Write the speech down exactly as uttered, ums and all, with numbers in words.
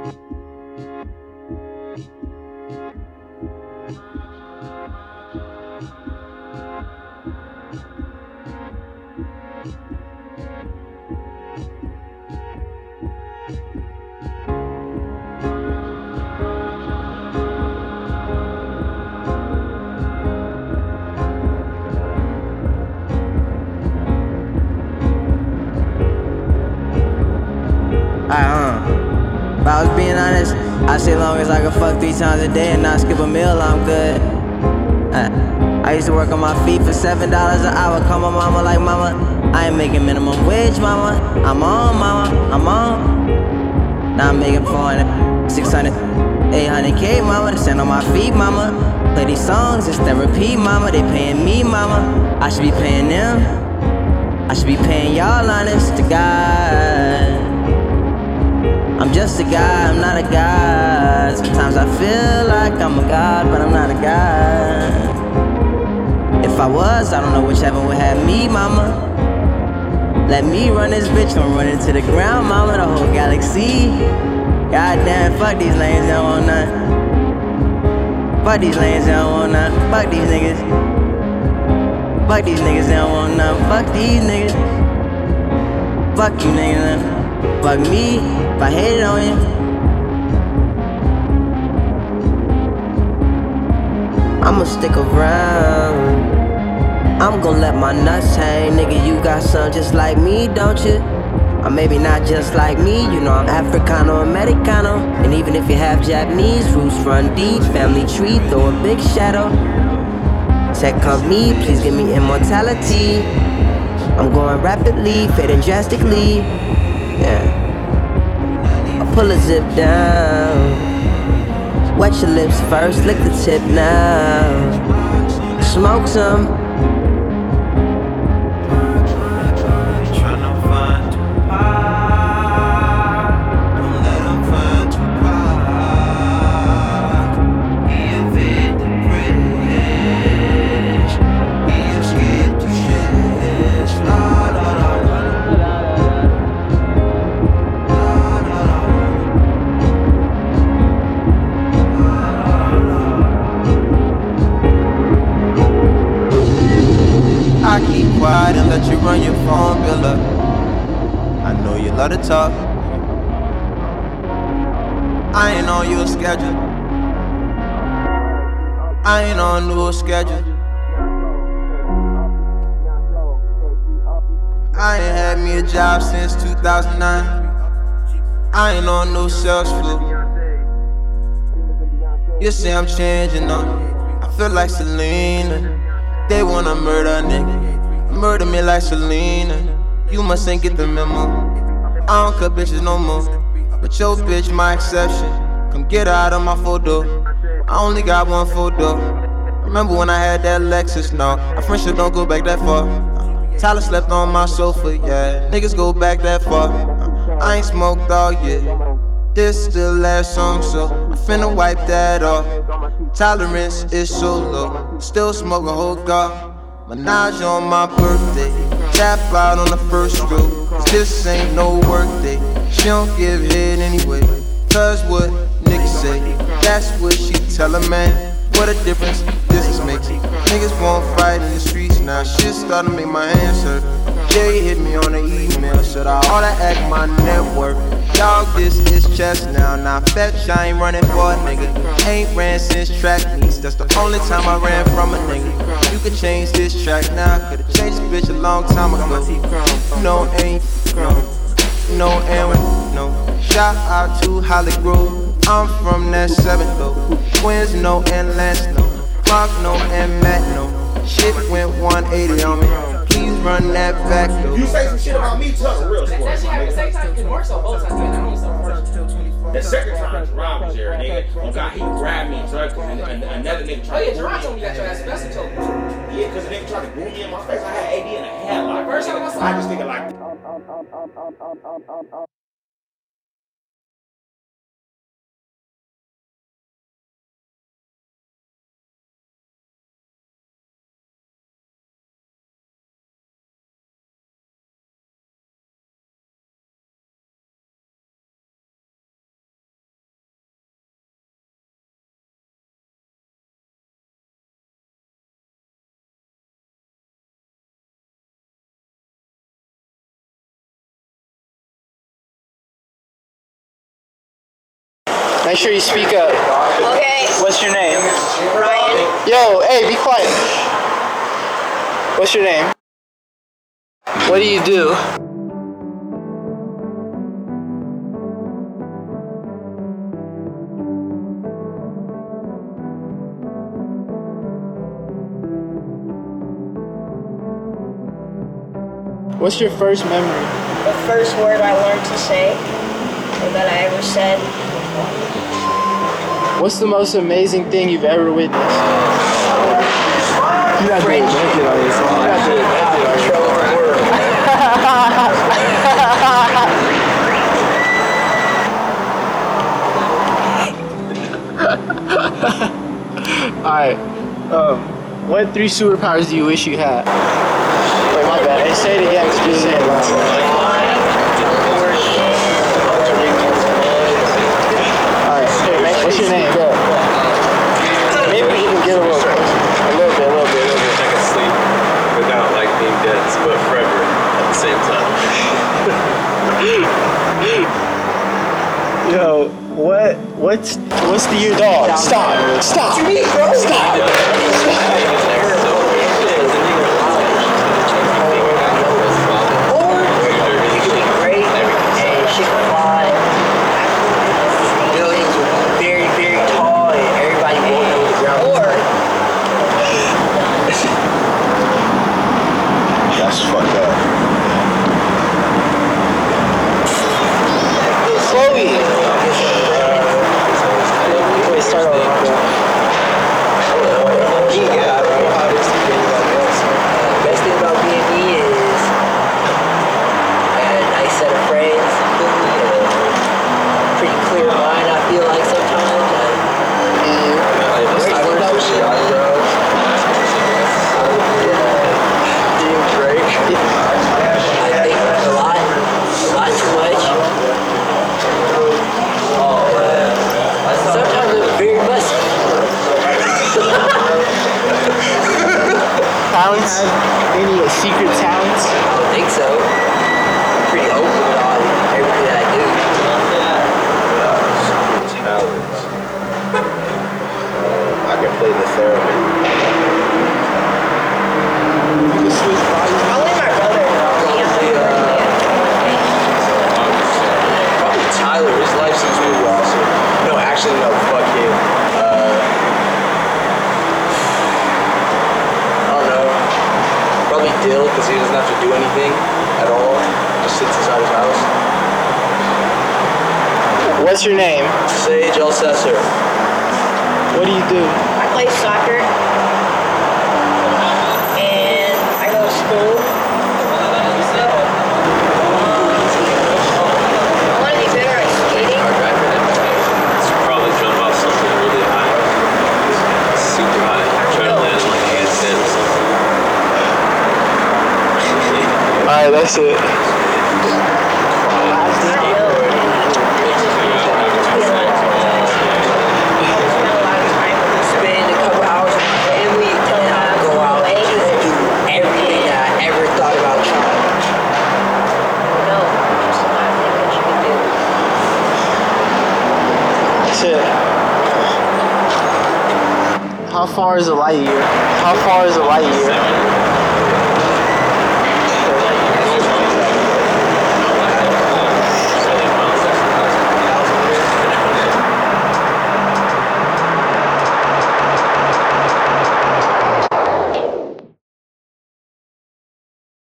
uh, if I was being honest, I say long as I can fuck three times a day and not skip a meal, I'm good. Uh, I used to work on my feet for seven dollars an hour. Call my mama like, mama, I ain't making minimum wage, mama. I'm on, mama, I'm on. Now I'm making four hundred, six hundred, eight hundred K, mama, to stand on my feet, mama. Play these songs, it's therapy, mama. They paying me, mama. I should be paying them. I should be paying y'all, honest to God. I'm just a guy, I'm not a god. Sometimes I feel like I'm a god, but I'm not a god. If I was, I don't know which heaven would have me, mama. Let me run this bitch, don't run into the ground, mama. The whole galaxy. Goddamn, fuck these lanes, they don't want none. Fuck these lanes, they don't want none. Fuck these niggas. Fuck these niggas, they don't want none. Fuck these niggas. Fuck you niggas. Fuck me, if I hated on you. I'ma stick around. I'm gon' let my nuts hang. Nigga, you got some just like me, don't you? Or maybe not just like me, you know I'm Africano, Americano. And even if you have Japanese roots, run deep, family tree, throw a big shadow. Tech company, please give me immortality. I'm going rapidly, fading drastically. Yeah. I pull a zip down. Wet your lips first, lick the tip now. Smoke some. I keep quiet and let you run your phone bill up. I know you love to talk. I ain't on your schedule. I ain't on no schedule. I ain't had me a job since two thousand nine. I ain't on no sales floor. You say I'm changing up. I feel like Selena. They wanna murder a nigga, murder me like Selena. You must ain't get the memo. I don't cut bitches no more, but your bitch my exception. Come get her out of my photo. I only got one photo. Remember when I had that Lexus? No, our friendship don't go back that far. Tyler slept on my sofa, yeah. Niggas go back that far. I ain't smoked all yet. This still last song, so I finna wipe that off. Tolerance is so low, still smoke a whole gar. Menage on my birthday, tap out on the first stroke. Cause this ain't no work day. She don't give head anyway. Cause what niggas say, that's what she tell a man. What a difference this is making. Niggas won't fight in the streets now. Shit starting to make my hands hurt. Jay hit me on the email, should I all that act my network? Dog, this is chess now. Now fetch, I ain't running for a nigga. Ain't ran since track meets. That's the only time I ran from a nigga. You could change this track now. Could've changed this bitch a long time ago. No, ain't no, no, and no. Shout out to Holly Grove. I'm from that seventh though. Twins, no, and Lance, no. Mark, no, and Matt, no. Shit went one eighty on me. Please run that back though. You say some shit about me, tell real story. That shit happened the same time. It works on both sides. The second time, Jerron was there, nigga. Oh God, he grabbed me, truck, and, and another nigga tried. Oh yeah, Jerron told me that your ass best told me. Yeah, because the nigga tried to boom me in my face. I had A D in a headlock. First time I saw I was thinking like. Make sure you speak up. Okay. What's your name? Ryan. Yo, hey, be quiet. What's your name? What do you do? What's your first memory? The first word I learned to say, or that I ever said. What's the most amazing thing you've ever witnessed? You're not doing naked on this one. You're not doing naked on this one. Alright. Um, what three superpowers do you wish you had? Wait, my bad. Hey, say it again. Just say it loud. Alright, what's your name? Maybe we can get a little closer. A little bit, a little bit, a little bit. I can sleep without like being dead, but forever at the same time. Yo, what, what's, what's the your dog? Stop, stop, stop, stop. Any secret talents? I don't think so. I'm pretty open about everything that I do. Talents. Uh, I can play the theremin. Probably my brother. Probably, uh, probably Tyler. His life seems really awesome. No, actually, no. Fuck him. Uh, Probably Dill, because he doesn't have to do anything at all. Just sits inside his house. What's your name? Sage Alcessor. What do you do? I play soccer. And I go to school. I want to be better at skating. Probably jump off something really high. Super high. Try to land on like a handstand or something. Alright, that's it. Spend a couple hours with my family and then go out and just do everything that I ever thought about trying. No, just a lot of things that you can do. That's it. How far is a light year? How far is a light year?